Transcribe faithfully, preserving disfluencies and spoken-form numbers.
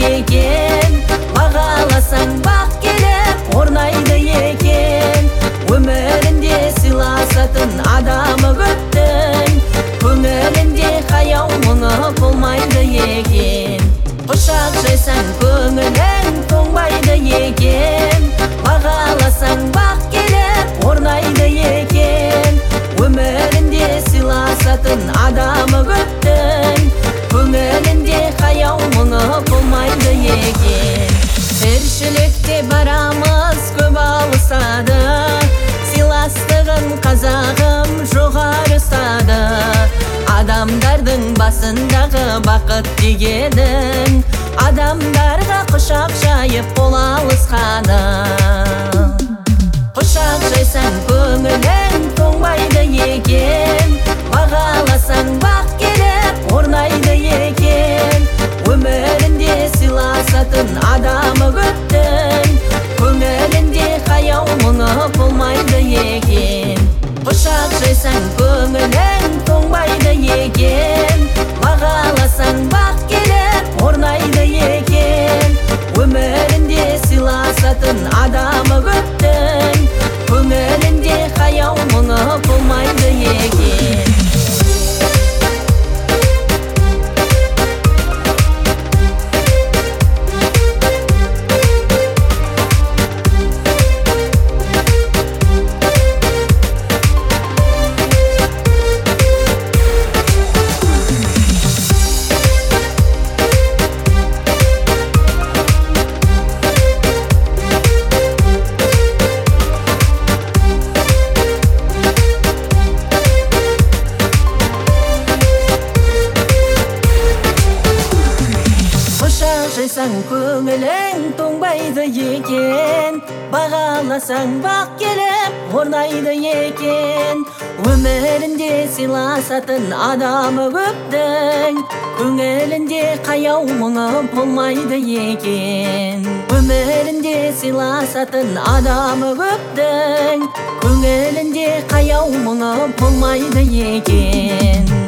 екен, бағаласаң бақ келіп орнайды екен. Өмірінде сыйласатын адамы көптің, көңілінде қаяу мұңы болмайды екен. Құшақ жайсаң көңілің тоңбайды екен, бағаласаң бақ келіп орнайды екен. Өмірінде сыйласатын адамы көптің, көңілінде қаяу мұңы болмайды екен. Тіршілікте барамыз көп алысады, сыйластығын қазағым жоғары ұстады. Адамдардың басындағы бақыт дегенің, адамдарға құшақ жайып қол алысқаны. Құшақ жайсаң көңілің тоңбайды екен, бағаласаң бақ келіп орнайды екен. Өмірінде сыйласатын адамы көптің, көңілінде қаяу мұңы болмайды екен. Құшақ жайсаң көңілің тоңбайды екен, бағаласаң бақ келіп орнайды екен. Өмірінде сыйласатын адамы көптің, көңілінде қаяу мұңы болмайды екен. Жайсаң көңілің тоңбайды екен, бағаласаң бақ келіп орнайды екен. Өмірінде сыйласатын адамы көптің, көңілінде қаяу мұңы болмайды екен. Өмірінде сыйласатын адамы көптің, көңілінде қаяу мұңы болмайды екен.